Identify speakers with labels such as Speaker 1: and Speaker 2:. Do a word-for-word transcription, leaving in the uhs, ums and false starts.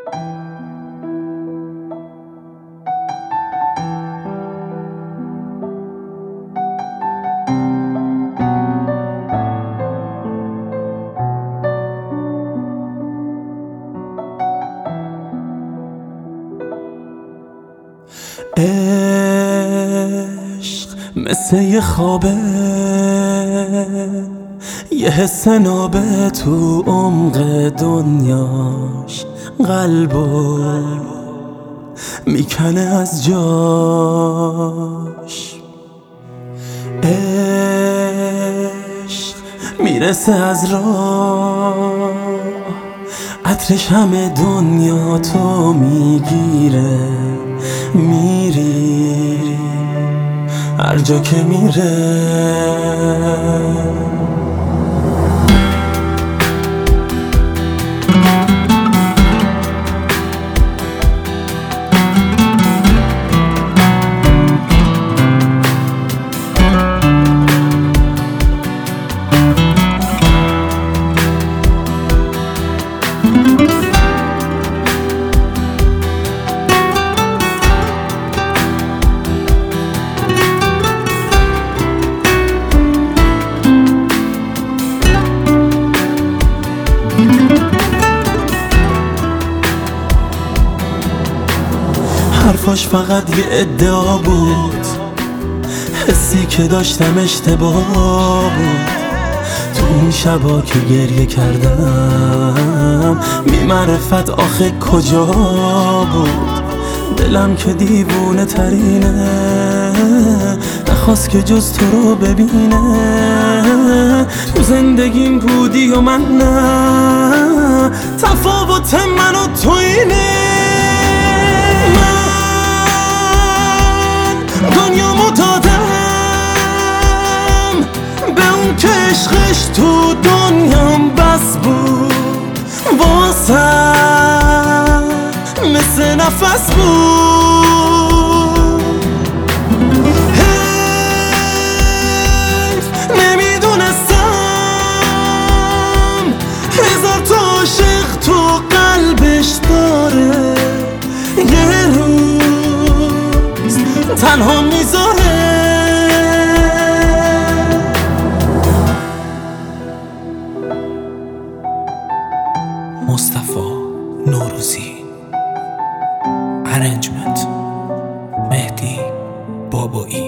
Speaker 1: عشق مثل یه خوابه، یه حس نابه تو عمق دنیاش قلبو میکنه از جاش. عشق میرسه از راه، عطرش همه دنیا تو میگیره، میری هر جا که میره. حرفاش فقط یه ادعا بود، حسی که داشتم اشتباه بود. تو اون شبا که گریه کردم بی معرفت آخه کجا بود. دلم که دیوونه ترینه، نخواست که جز تو رو ببینه. تو زندگیم بودی و من نه، تفاوت من و تو اینه. دنیامو دادم به اون که عشقش تو دنیام بس بود، واسم مثل نفس بود. حیف نمیدونستم هزار تا عاشق تو قلبش داره، یه روز تنها میذاره.
Speaker 2: مصطفی نوروزی. ارنجمنت مهدی بابایی.